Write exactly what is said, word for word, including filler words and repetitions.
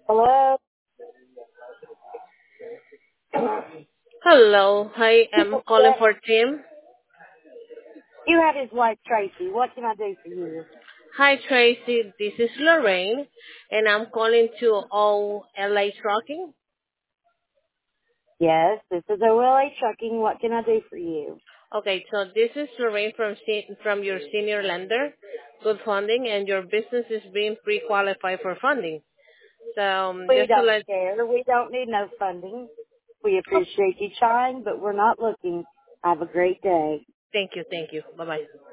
Hello? Hello. Hi, I'm calling Yes. for Tim. You have his wife, Tracy. What can I do for you? Hi, Tracy. This is Lorraine, and I'm calling to O L A Trucking. Yes, this is O L A Trucking. What can I do for you? Okay, so this is Lorraine from se- from your senior lender, Good Funding, and your business is being pre-qualified for funding. So um, We just to don't let, care. We don't need no funding. We oh, appreciate you trying, but we're not looking. Have a great day. thank you, thank you. Bye bye.